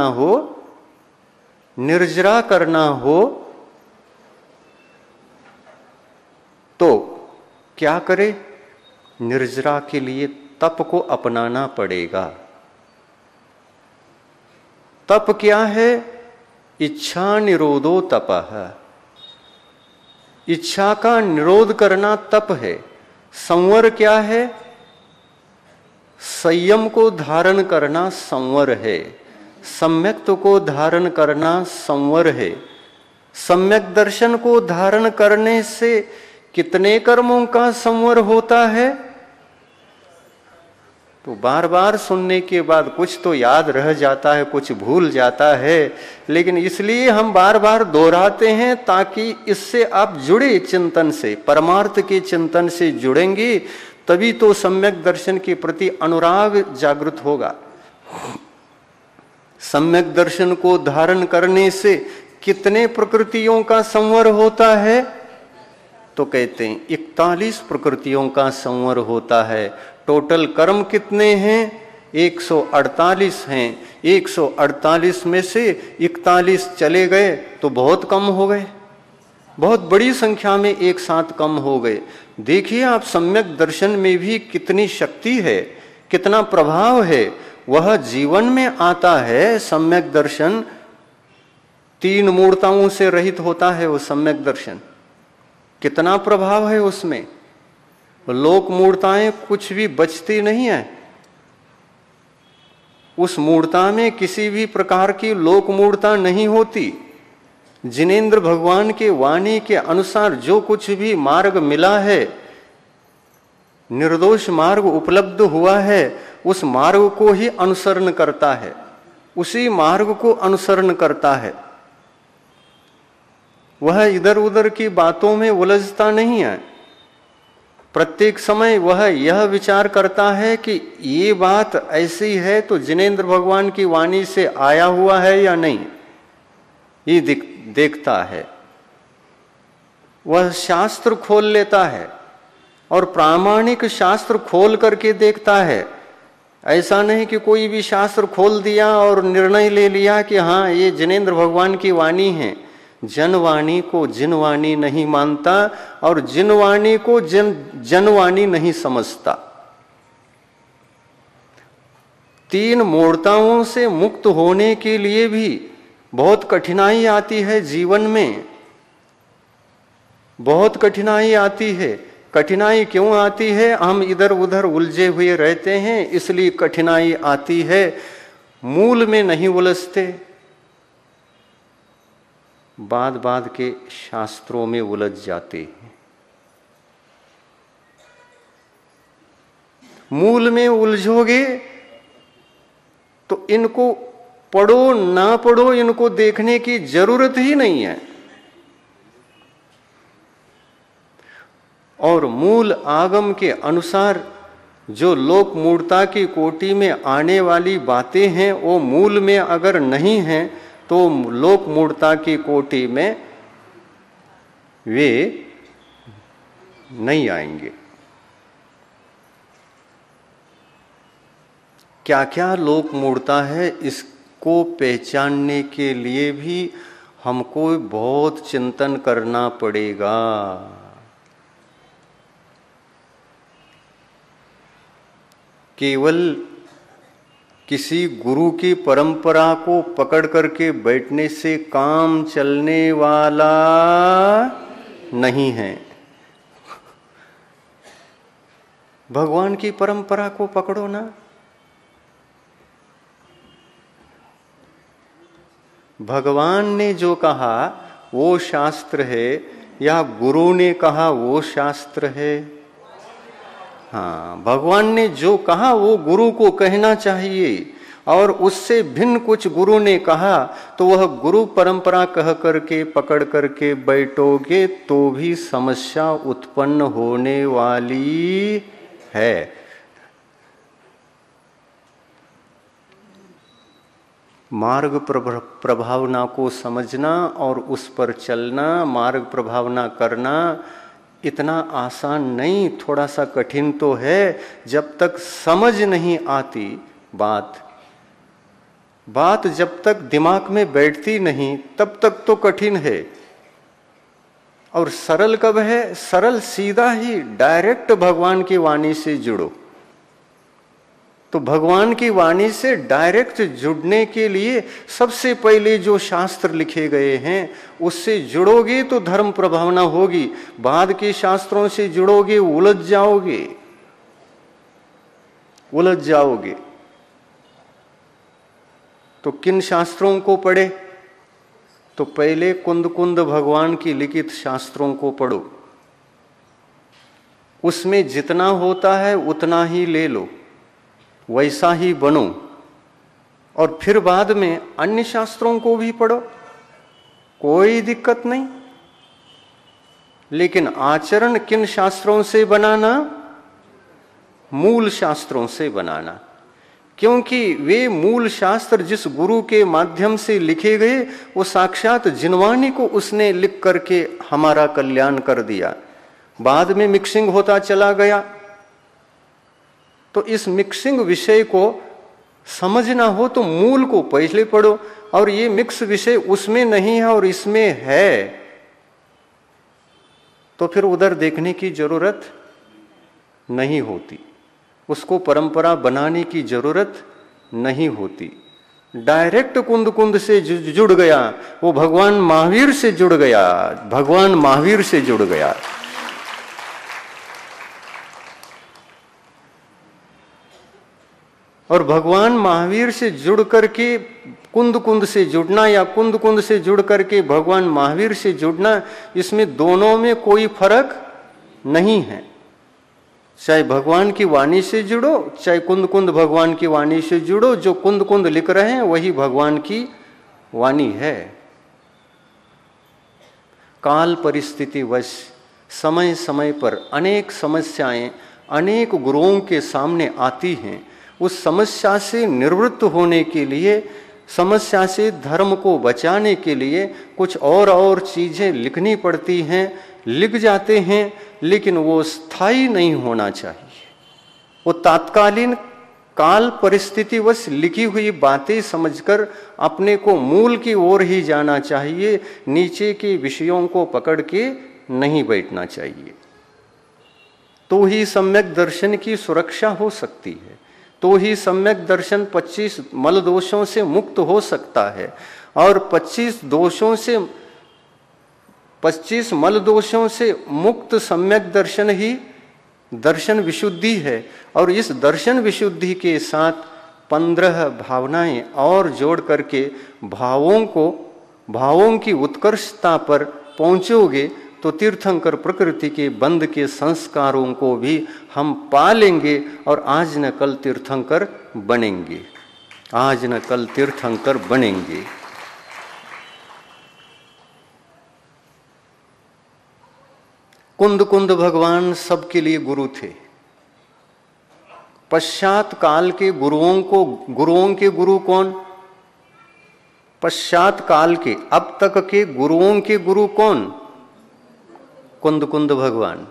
B: करना हो तो क्या करे? निर्जरा के लिए तप को अपनाना पड़ेगा। तप क्या है? इच्छा निरोधो तपः। इच्छा का निरोध करना तप है। संवर क्या है? संयम को धारण करना संवर है। सम्यक्त्व को धारण करना संवर है। सम्यक दर्शन को धारण करने से कितने कर्मों का संवर होता है? तो बार बार सुनने के बाद कुछ तो याद रह जाता है, कुछ भूल जाता है, लेकिन इसलिए हम बार बार दोहराते हैं ताकि इससे आप जुड़े चिंतन से, परमार्थ के चिंतन से जुड़ेंगे, तभी तो सम्यक दर्शन के प्रति अनुराग जागृत होगा। सम्यक दर्शन को धारण करने से कितने प्रकृतियों का संवर होता है? तो कहते हैं 41 प्रकृतियों का संवर होता है। टोटल कर्म कितने हैं? 148 हैं। 148 में से 41 चले गए तो बहुत कम हो गए, बहुत बड़ी संख्या में एक साथ कम हो गए। देखिए आप सम्यक दर्शन में भी कितनी शक्ति है, कितना प्रभाव है। वह जीवन में आता है सम्यक दर्शन, 3 मूर्ताओं से रहित होता है वो सम्यक दर्शन। कितना प्रभाव है उसमें। लोक मूर्ताएं कुछ भी बचती नहीं है। उस मूर्ता में किसी भी प्रकार की लोक मूर्ता नहीं होती। जिनेंद्र भगवान के वाणी के अनुसार जो कुछ भी मार्ग मिला है, निर्दोष मार्ग उपलब्ध हुआ है, उस मार्ग को ही अनुसरण करता है, उसी मार्ग को अनुसरण करता है। वह इधर उधर की बातों में उलझता नहीं है। प्रत्येक समय वह यह विचार करता है कि ये बात ऐसी है तो जिनेंद्र भगवान की वाणी से आया हुआ है या नहीं, ये देखता है। वह शास्त्र खोल लेता है और प्रामाणिक शास्त्र खोल करके देखता है। ऐसा नहीं कि कोई भी शास्त्र खोल दिया और निर्णय ले लिया कि हाँ ये जिनेंद्र भगवान की वाणी है। जनवाणी को जिनवाणी नहीं मानता और जिनवाणी को जनवाणी नहीं समझता। 3 मूर्ताओं से मुक्त होने के लिए भी बहुत कठिनाई आती है जीवन में, बहुत कठिनाई आती है। कठिनाई क्यों आती है? हम इधर उधर उलझे हुए रहते हैं, इसलिए कठिनाई आती है। मूल में नहीं उलझते, बाद के शास्त्रों में उलझ जाते हैं। मूल में उलझोगे तो इनको पढ़ो ना पढ़ो, इनको देखने की जरूरत ही नहीं है। और मूल आगम के अनुसार जो लोक मूर्ता की कोटि में आने वाली बातें हैं वो मूल में अगर नहीं हैं तो लोक मूर्ता की कोटि में वे नहीं आएंगे। क्या क्या लोक मूर्ता है इसको पहचानने के लिए भी हमको बहुत चिंतन करना पड़ेगा। केवल किसी गुरु की परंपरा को पकड़ करके बैठने से काम चलने वाला नहीं है। भगवान की परंपरा को पकड़ो ना। भगवान ने जो कहा वो शास्त्र है या गुरु ने कहा वो शास्त्र है? हाँ, भगवान ने जो कहा वो गुरु को कहना चाहिए। और उससे भिन्न कुछ गुरु ने कहा तो वह गुरु परंपरा कह करके पकड़ करके बैठोगे तो भी समस्या उत्पन्न होने वाली है। मार्ग प्रभावना को समझना और उस पर चलना, मार्ग प्रभावना करना इतना आसान नहीं, थोड़ा सा कठिन तो है। जब तक समझ नहीं आती बात जब तक दिमाग में बैठती नहीं तब तक तो कठिन है। और सरल कब है? सरल सीधा ही डायरेक्ट भगवान की वाणी से जुड़ो। तो भगवान की वाणी से डायरेक्ट जुड़ने के लिए सबसे पहले जो शास्त्र लिखे गए हैं उससे जुड़ोगे तो धर्म प्रभावना होगी। बाद के शास्त्रों से जुड़ोगे उलझ जाओगे। तो किन शास्त्रों को पढ़े? तो पहले कुंद कुंद भगवान की लिखित शास्त्रों को पढ़ो, उसमें जितना होता है उतना ही ले लो, वैसा ही बनो। और फिर बाद में अन्य शास्त्रों को भी पढ़ो, कोई दिक्कत नहीं। लेकिन आचरण किन शास्त्रों से बनाना? मूल शास्त्रों से बनाना। क्योंकि वे मूल शास्त्र जिस गुरु के माध्यम से लिखे गए वो साक्षात जिनवानी को उसने लिख करके हमारा कल्याण कर दिया। बाद में मिक्सिंग होता चला गया। तो इस मिक्सिंग विषय को समझना हो तो मूल को पहले पढ़ो। और ये मिक्स विषय उसमें नहीं है और इसमें है तो फिर उधर देखने की जरूरत नहीं होती, उसको परंपरा बनाने की जरूरत नहीं होती। डायरेक्ट कुंद कुंद से जुड़ गया, वो भगवान महावीर से जुड़ गया। और भगवान महावीर से जुड़ करके कुंद कुंद से जुड़ना या कुंद कुंद से जुड़ करके भगवान महावीर से जुड़ना, इसमें दोनों में कोई फर्क नहीं है। चाहे भगवान की वाणी से जुड़ो, चाहे कुंद कुंद भगवान की वाणी से जुड़ो। जो कुंद कुंद लिख रहे हैं वही भगवान की वाणी है। काल परिस्थिति वश समय समय पर अनेक समस्याएं अनेक गुरुओं के सामने आती हैं। उस समस्या से निवृत्त होने के लिए, समस्या से धर्म को बचाने के लिए कुछ और चीजें लिखनी पड़ती हैं। लिख जाते हैं लेकिन वो स्थायी नहीं होना चाहिए। वो तात्कालीन काल परिस्थितिवश लिखी हुई बातें समझकर अपने को मूल की ओर ही जाना चाहिए, नीचे के विषयों को पकड़ के नहीं बैठना चाहिए। तो ही सम्यक दर्शन की सुरक्षा हो सकती है, तो ही सम्यक दर्शन 25 मल दोषों से मुक्त हो सकता है। और 25 मल दोषों से मुक्त सम्यक दर्शन ही दर्शन विशुद्धि है। और इस दर्शन विशुद्धि के साथ 15 भावनाएं और जोड़ करके भावों की उत्कर्षता पर पहुंचोगे तो तीर्थंकर प्रकृति के बंध के संस्कारों को भी हम पा लेंगे और आज न कल तीर्थंकर बनेंगे। कुंद कुंद भगवान सबके लिए गुरु थे। पश्चात काल के गुरुओं के गुरु कौन? पश्चात काल के, अब तक के गुरुओं के गुरु कौन? कुंद कुंद भगवान,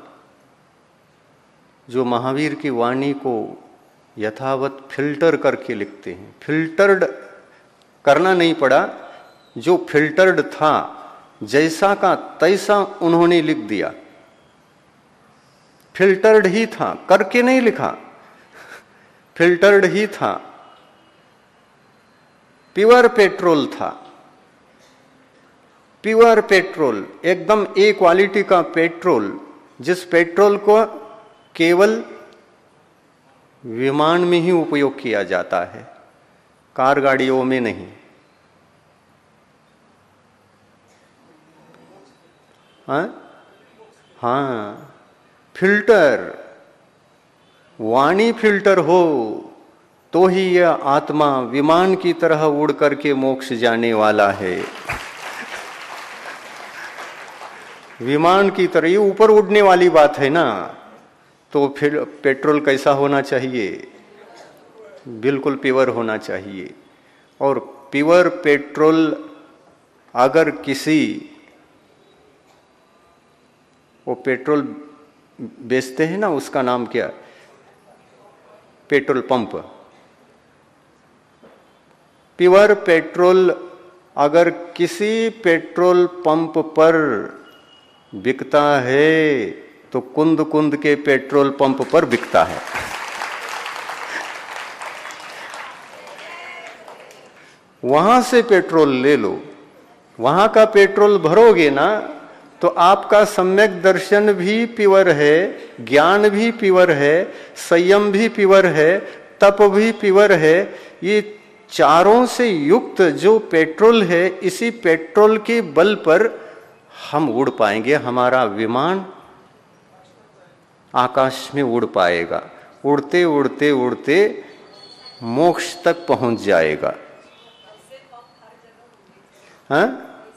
B: जो महावीर की वाणी को यथावत फिल्टर करके लिखते हैं। फिल्टर्ड करना नहीं पड़ा, जो फिल्टर्ड था जैसा का तैसा उन्होंने लिख दिया। फिल्टर्ड ही था, करके नहीं लिखा, फिल्टर्ड ही था। प्योर पेट्रोल था, प्योर पेट्रोल, एकदम ए क्वालिटी का पेट्रोल, जिस पेट्रोल को केवल विमान में ही उपयोग किया जाता है, कार गाड़ियों में नहीं। हाँ, फिल्टर, वाणी फिल्टर हो तो ही यह आत्मा विमान की तरह उड़ करके मोक्ष जाने वाला है। विमान की तरह, ये ऊपर उड़ने वाली बात है ना, तो फिर पेट्रोल कैसा होना चाहिए? बिल्कुल प्योर होना चाहिए। और प्योर पेट्रोल अगर किसी, वो पेट्रोल बेचते हैं ना, उसका नाम क्या? Petrol pump. प्योर पेट्रोल अगर किसी पेट्रोल पंप पर बिकता है तो कुंद कुंद के पेट्रोल पंप पर बिकता है। वहां से पेट्रोल ले लो, वहां का पेट्रोल भरोगे ना तो आपका सम्यक दर्शन भी प्योर है, ज्ञान भी प्योर है, संयम भी प्योर है, तप भी प्योर है। ये चारों से युक्त जो पेट्रोल है, इसी पेट्रोल के बल पर हम उड़ पाएंगे। हमारा विमान आकाश में उड़ पाएगा, उड़ते उड़ते उड़ते मोक्ष तक पहुंच जाएगा। हाँ?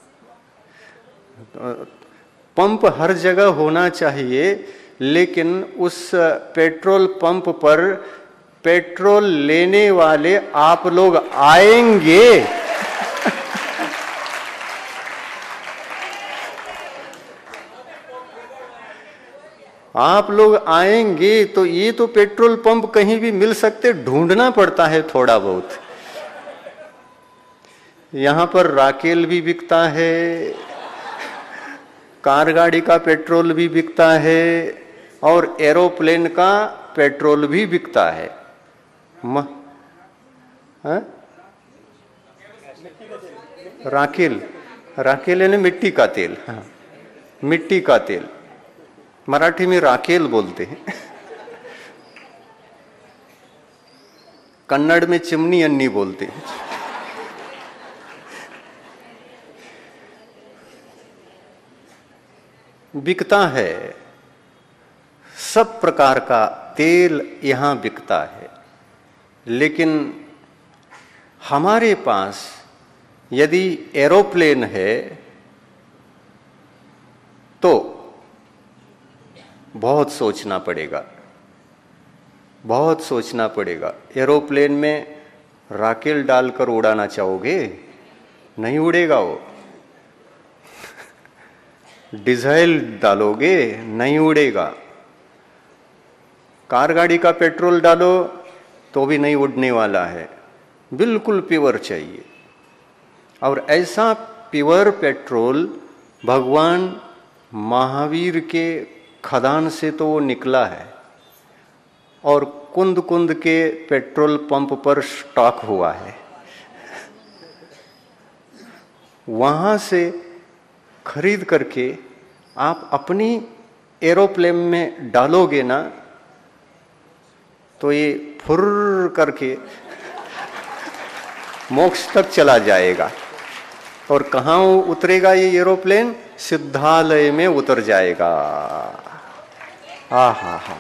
B: पंप हर जगह होना चाहिए, लेकिन उस पेट्रोल पंप पर पेट्रोल लेने वाले आप लोग आएंगे। आप लोग आएंगे तो ये तो पेट्रोल पंप कहीं भी मिल सकते, ढूंढना पड़ता है थोड़ा बहुत। यहां पर राकेल भी बिकता है, कार गाड़ी का पेट्रोल भी बिकता है, और एरोप्लेन का पेट्रोल भी बिकता है। राकेल, राकेल यानी मिट्टी का तेल। हाँ, मिट्टी का तेल, मराठी में राकेल बोलते हैं। कन्नड़ में चिमनी अन्नी बोलते हैं। बिकता है, सब प्रकार का तेल यहां बिकता है। लेकिन हमारे पास यदि एरोप्लेन है तो बहुत सोचना पड़ेगा, बहुत सोचना पड़ेगा। एरोप्लेन में राकेल डालकर उड़ाना चाहोगे? नहीं उड़ेगा वो। डीजल डालोगे? नहीं उड़ेगा। कार गाड़ी का पेट्रोल डालो तो भी नहीं उड़ने वाला है। बिल्कुल प्योर चाहिए। और ऐसा प्योर पेट्रोल भगवान महावीर के खदान से तो वो निकला है, और कुंद कुंद के पेट्रोल पंप पर स्टॉक हुआ है। वहां से खरीद करके आप अपनी एरोप्लेन में डालोगे ना तो ये फुर्र करके मोक्ष तक चला जाएगा। और कहाँ उतरेगा ये एरोप्लेन? सिद्धालय में उतर जाएगा। आहा हा,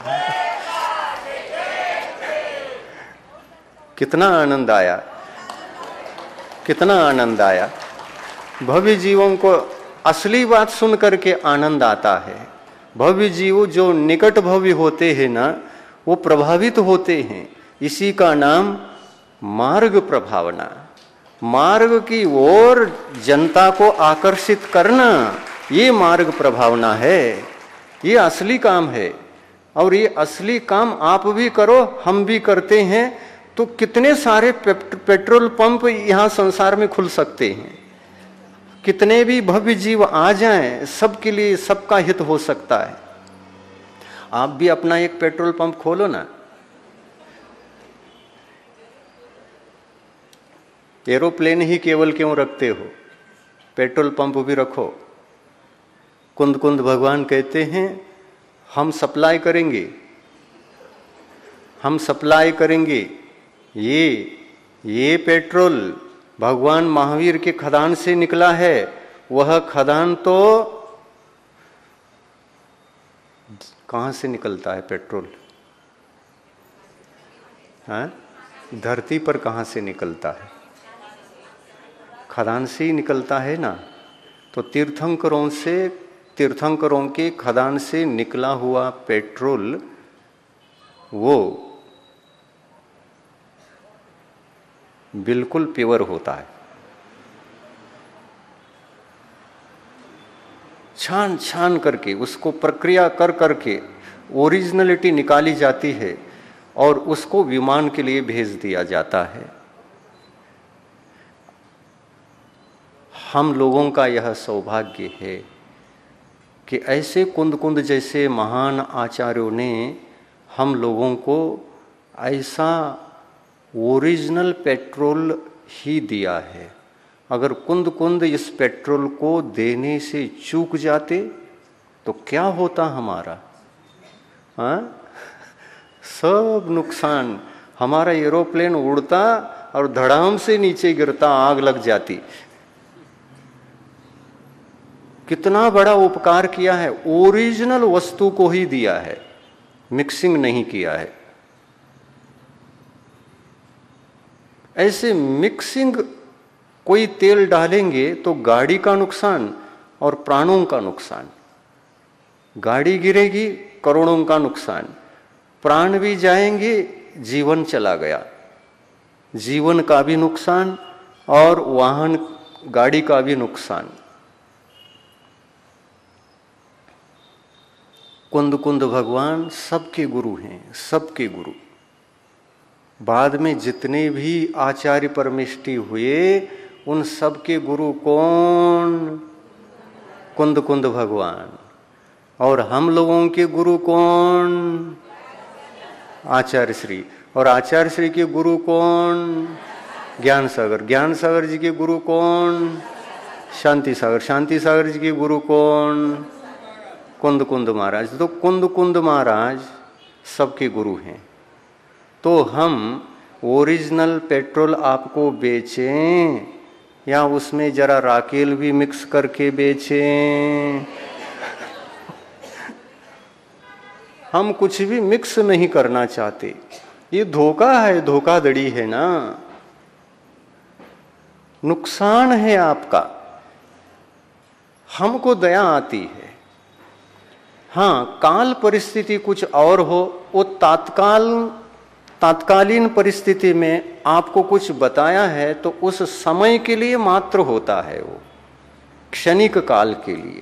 B: कितना आनंद आया, कितना आनंद आया। भव्य जीवों को असली बात सुन करके आनंद आता है। भव्य जीव जो निकट भव्य होते हैं ना, वो प्रभावित होते हैं। इसी का नाम मार्ग प्रभावना। मार्ग की ओर जनता को आकर्षित करना, ये मार्ग प्रभावना है। ये असली काम है। और ये असली काम आप भी करो, हम भी करते हैं, तो कितने सारे पेट्रोल पंप यहाँ संसार में खुल सकते हैं। कितने भी भव्य जीव आ जाएं, सबके लिए सबका हित हो सकता है। आप भी अपना एक पेट्रोल पंप खोलो ना। एरोप्लेन ही केवल क्यों रखते हो? पेट्रोल पंप भी रखो। कुंद कुंद भगवान कहते हैं हम सप्लाई करेंगे, हम सप्लाई करेंगे। ये पेट्रोल भगवान महावीर के खदान से निकला है। वह खदान तो कहाँ से निकलता है पेट्रोल? हाँ? धरती पर कहाँ से निकलता है? खदान से ही निकलता है ना। तो तीर्थंकरों के खदान से निकला हुआ पेट्रोल वो बिल्कुल प्योर होता है। छान छान करके उसको प्रक्रिया कर करके ओरिजिनलिटी निकाली जाती है और उसको विमान के लिए भेज दिया जाता है। हम लोगों का यह सौभाग्य है कि ऐसे कुंद कुंद जैसे महान आचार्यों ने हम लोगों को ऐसा ओरिजिनल पेट्रोल ही दिया है। अगर कुंद कुंद इस पेट्रोल को देने से चूक जाते तो क्या होता हमारा? हाँ, सब नुकसान। हमारा एरोप्लेन उड़ता और धड़ाम से नीचे गिरता, आग लग जाती। कितना बड़ा उपकार किया है, ओरिजिनल वस्तु को ही दिया है, मिक्सिंग नहीं किया है। ऐसे मिक्सिंग कोई तेल डालेंगे तो गाड़ी का नुकसान और प्राणों का नुकसान। गाड़ी गिरेगी, करोड़ों का नुकसान, प्राण भी जाएंगे, जीवन चला गया, जीवन का भी नुकसान और वाहन गाड़ी का भी नुकसान। कुंद कुंद भगवान सबके गुरु हैं, सबके गुरु। बाद में जितने भी आचार्य परमेष्टि हुए उन सबके गुरु कौन? कुंद कुंद भगवान। और हम लोगों के गुरु कौन? आचार्य श्री। और आचार्य श्री के गुरु कौन? ज्ञान सागर। ज्ञान सागर जी के गुरु कौन? शांति सागर। शांति सागर जी के गुरु कौन? कुंद कुंद महाराज। तो कुंद कुंद महाराज सबके गुरु हैं। तो हम ओरिजिनल पेट्रोल आपको बेचें या उसमें जरा राकेल भी मिक्स करके बेचें? हम कुछ भी मिक्स नहीं करना चाहते। ये धोखा है, धोखाधड़ी है ना, नुकसान है आपका। हमको दया आती है। हाँ, काल परिस्थिति कुछ और हो, वो तात्कालीन परिस्थिति में आपको कुछ बताया है तो उस समय के लिए मात्र होता है, वो क्षणिक काल के लिए।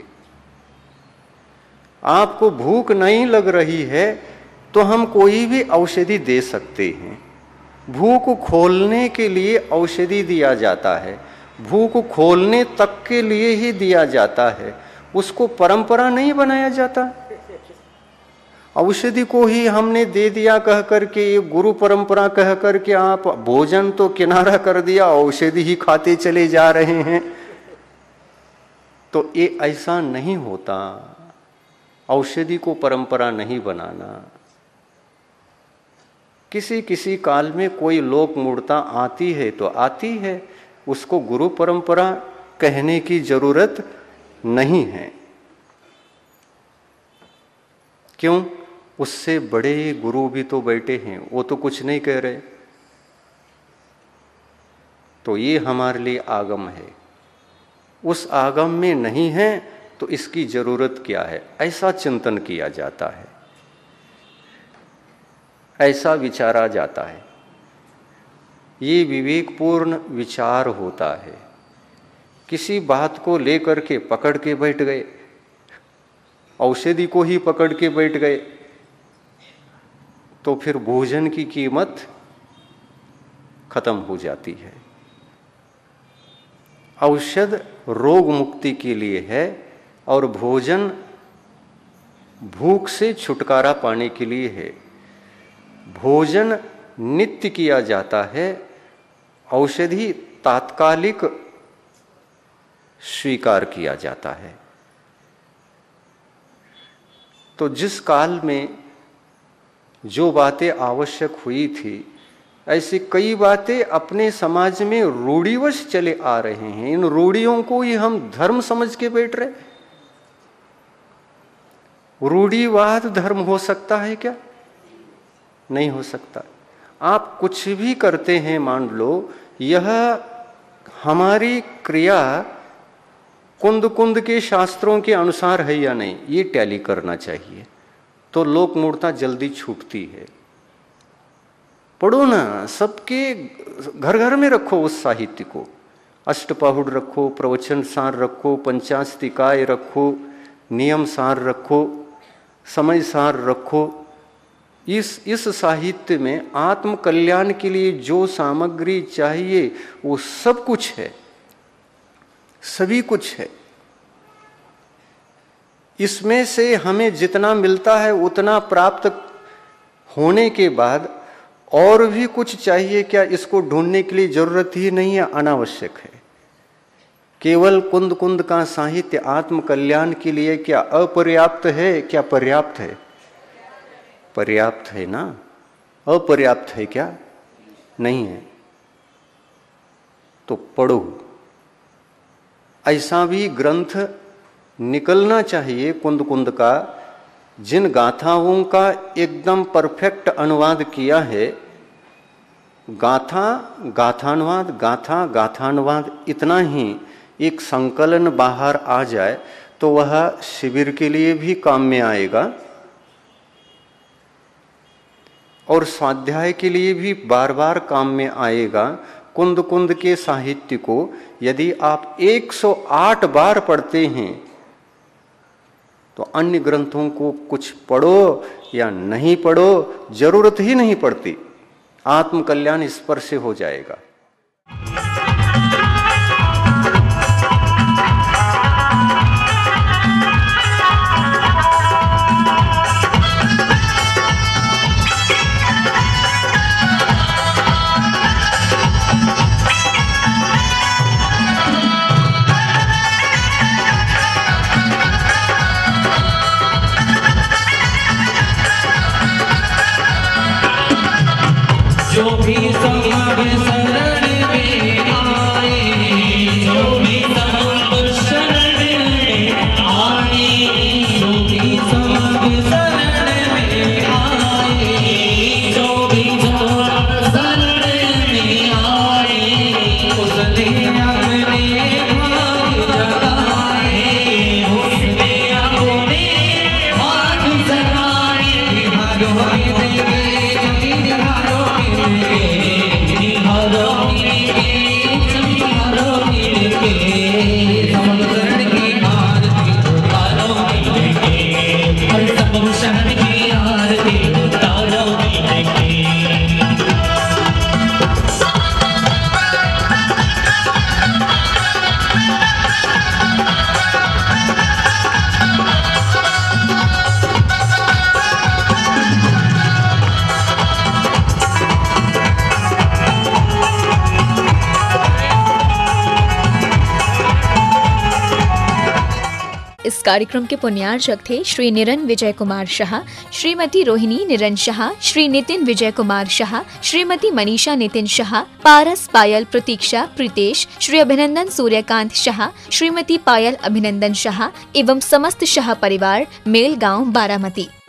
B: आपको भूख नहीं लग रही है तो हम कोई भी औषधि दे सकते हैं। भूख खोलने के लिए औषधि दिया जाता है, भूख खोलने तक के लिए ही दिया जाता है, उसको परंपरा नहीं बनाया जाता। औषधि को ही हमने दे दिया कह करके, ये गुरु परंपरा कह करके आप भोजन तो किनारा कर दिया, औषधि ही खाते चले जा रहे हैं। तो ये ऐसा नहीं होता। औषधि को परंपरा नहीं बनाना। किसी किसी काल में कोई लोक मूर्ता आती है तो आती है, उसको गुरु परंपरा कहने की जरूरत नहीं है। क्यों? उससे बड़े गुरु भी तो बैठे हैं, वो तो कुछ नहीं कह रहे। तो ये हमारे लिए आगम है। उस आगम में नहीं है तो इसकी जरूरत क्या है, ऐसा चिंतन किया जाता है, ऐसा विचारा जाता है। ये विवेकपूर्ण विचार होता है। किसी बात को लेकर के पकड़ के बैठ गए, औषधि को ही पकड़ के बैठ गए, तो फिर भोजन की कीमत खत्म हो जाती है। औषध रोग मुक्ति के लिए है और भोजन भूख से छुटकारा पाने के लिए है। भोजन नित्य किया जाता है, औषधि तात्कालिक स्वीकार किया जाता है। तो जिस काल में जो बातें आवश्यक हुई थी, ऐसी कई बातें अपने समाज में रूढ़िवश चले आ रहे हैं। इन रूढ़ियों को ही हम धर्म समझ के बैठ रहे। रूढ़िवाद धर्म हो सकता है क्या? नहीं हो सकता। आप कुछ भी करते हैं, मान लो यह हमारी क्रिया कुंद कुंद के शास्त्रों के अनुसार है या नहीं, ये टैली करना चाहिए, तो लोक मूर्ता जल्दी छूटती है। पढ़ो ना, सबके घर घर में रखो उस साहित्य को, अष्टपहुड़ रखो, प्रवचन सार रखो, पंचास्तिकाय रखो, नियम सार रखो, समय सार रखो। इस साहित्य में आत्म कल्याण के लिए जो सामग्री चाहिए वो सब कुछ है, सभी कुछ है। इसमें से हमें जितना मिलता है उतना प्राप्त होने के बाद और भी कुछ चाहिए क्या, इसको ढूंढने के लिए जरूरत ही नहीं है, अनावश्यक है। केवल कुंद कुंद का साहित्य आत्म कल्याण के लिए क्या अपर्याप्त है, क्या पर्याप्त है? पर्याप्त है ना, अपर्याप्त है क्या? नहीं है। तो पढ़ो, ऐसा भी ग्रंथ निकलना चाहिए कुंद कुंद का, जिन गाथाओं का एकदम परफेक्ट अनुवाद किया है। गाथा गाथानुवाद, गाथा गाथानुवाद, इतना ही एक संकलन बाहर आ जाए तो वह शिविर के लिए भी काम में आएगा और स्वाध्याय के लिए भी बार बार काम में आएगा। कुंद कुंद के साहित्य को यदि आप 108 बार पढ़ते हैं तो अन्य ग्रंथों को कुछ पढ़ो या नहीं पढ़ो, जरूरत ही नहीं पड़ती, आत्म कल्याण इस पर से हो जाएगा।
D: जो भी समाज शरण में आए, जो भी समाज शरण में आए, जो भी समाज शरण में आए, जो भी समाज शरण में आए, उसने अपने भाग जगाए, उसने अपने हाथ जगाए, भगवान देवे
A: इस कार्यक्रम के पुण्यार्चक थे श्री निरन विजय कुमार शाह, श्रीमती रोहिणी निरन शाह, श्री नितिन विजय कुमार शाह, श्रीमती मनीषा नितिन शाह, पारस पायल प्रतीक्षा प्रीतेश, श्री अभिनंदन सूर्यकांत शाह, श्रीमती पायल अभिनंदन शाह एवं समस्त शाह परिवार, मेलगांव, बारामती।